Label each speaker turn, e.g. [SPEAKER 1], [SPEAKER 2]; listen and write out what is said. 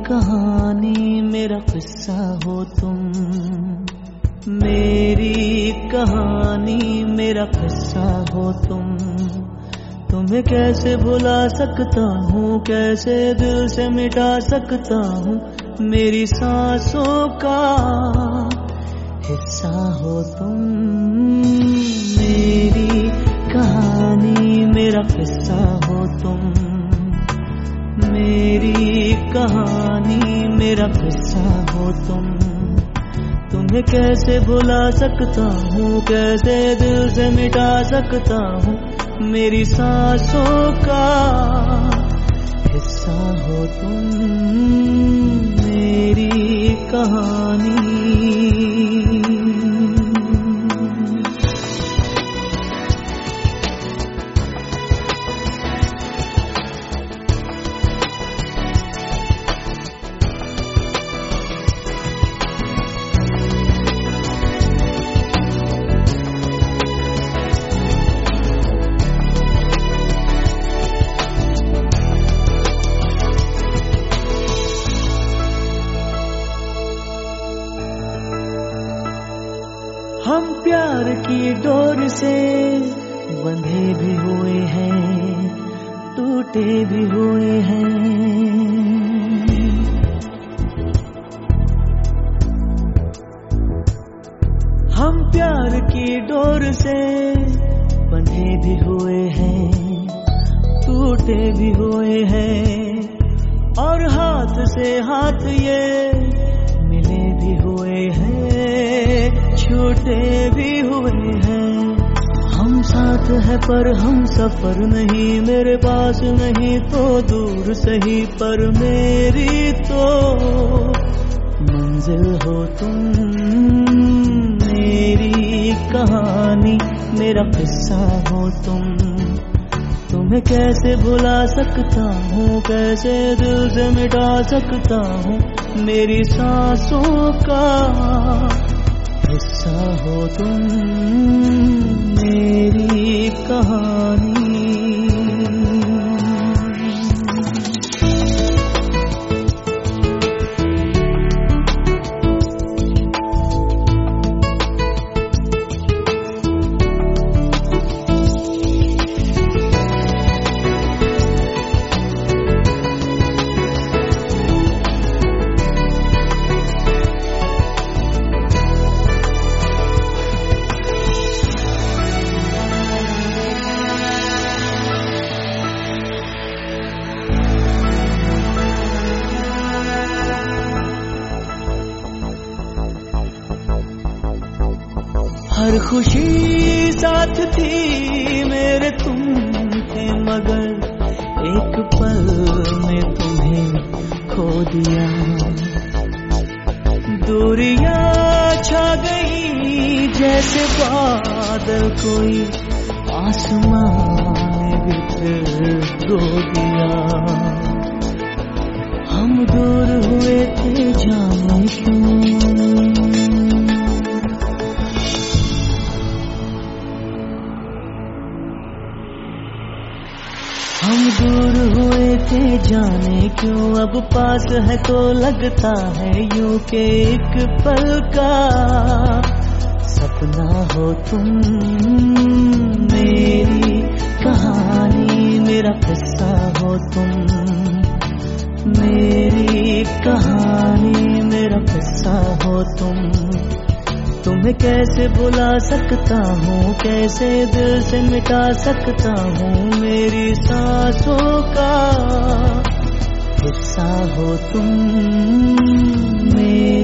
[SPEAKER 1] कहानी मेरा किस्सा हो तुम, मेरी कहानी मेरा किस्सा हो तुम। तुम्हें कैसे भुला सकता हूँ, कैसे दिल से मिटा सकता हूँ, मेरी सांसों का हिस्सा हो तुम। मेरी कहानी मेरा किस्सा हो तुम, मेरी कहानी मेरा किस्सा हो तुम। तुम्हें कैसे भुला सकता हूँ, कैसे दिल से मिटा सकता हूँ, मेरी सांसों का हिस्सा हो तुम। मेरी कहानी हम प्यार की डोर से बंधे भी हुए हैं, टूटे भी हुए हैं। हम प्यार की डोर से बंधे भी हुए हैं, टूटे भी हुए हैं, और हाथ से हाथ ये मिले भी हुए हैं, छूटे भी हुए हैं। हम साथ है पर हम सफर नहीं, मेरे पास नहीं तो दूर सही, पर मेरी तो मंजिल हो तुम। मेरी कहानी मेरा किस्सा हो तुम। तुम्हें कैसे भुला सकता हूँ, कैसे दिल से मिटा सकता हूँ, मेरी सांसों का हिस्सा हो तुम। मेरी कहानी हर खुशी साथ थी मेरे, तुम थे मगर एक पल में तुम्हें खो दिया। दूरियां छा गई जैसे बादल, कोई आसमान बिखर रो दिया। हम दूर हुए थे जाने क्यों, हम दूर हुए थे जाने क्यों, अब पास है तो लगता है यूं के एक पल का सपना हो तुम। मेरी कहानी मेरा किस्सा हो तुम, मेरी कहानी मेरा किस्सा हो तुम। तुम्हें कैसे भुला सकता हूँ, कैसे दिल से मिटा सकता हूँ, मेरी सांसों का हिस्सा हो तुम।